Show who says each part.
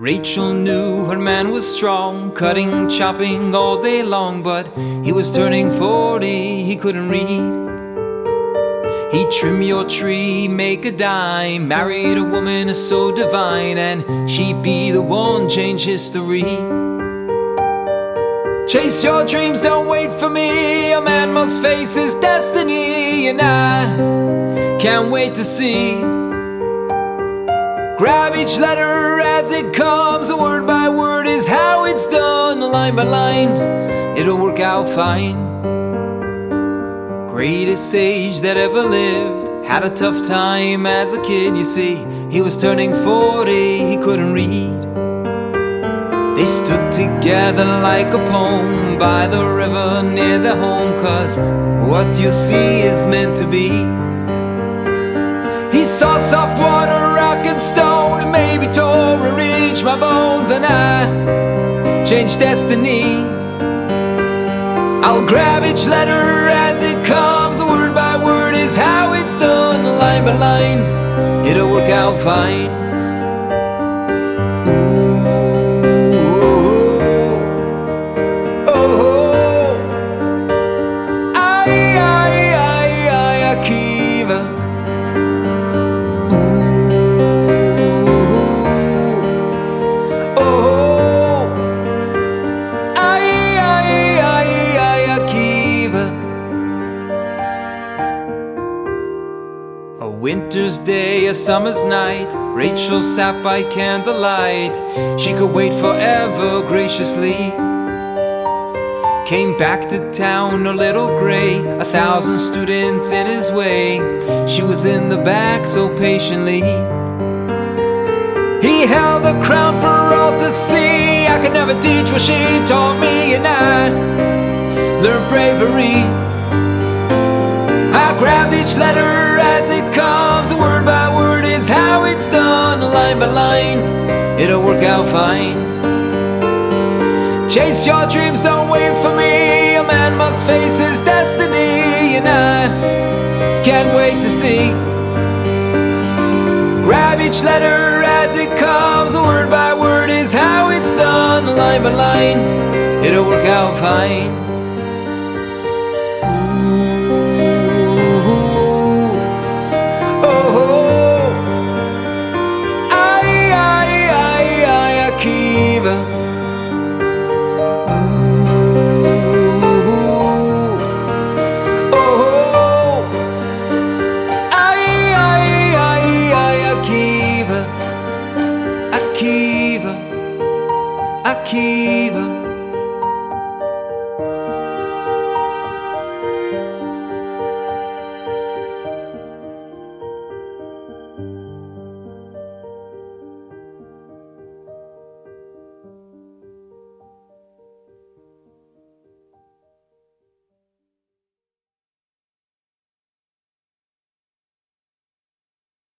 Speaker 1: Rachel knew her man was strong, cutting, chopping all day long, but he was turning 40, he couldn't read. He'd trim your tree, make a dime, married a woman so divine, and she'd be the one change history. Chase your dreams, don't wait for me. A man must face his destiny, and I can't wait to see. Grab each letter as it comes, word by word is how it's done. Line by line, it'll work out fine. Greatest sage that ever lived had a tough time as a kid, you see. He was turning 40, he couldn't read. They stood together like a poem by the river near their home, 'cause what you see is meant to be. He saw soft water, rock and stone, and maybe tore and reached my bones, and I changed destiny. I'll grab each letter as it comes, word by word is how it's done. Line by line, it'll work out fine. A winter's day, a summer's night, Rachel sat by candlelight. She could wait forever graciously. Came back to town a little gray, 1,000 students in his way. She was in the back so patiently. He held the crown for all to see. I could never teach what she taught me, and I learned bravery. I grabbed each letter as it comes, word by word is how it's done. Line by line, it'll work out fine. Chase your dreams, don't wait for me. A man must face his destiny, and I can't wait to see. Grab each letter as it comes, word by word is how it's done. Line by line, it'll work out fine. Akiva,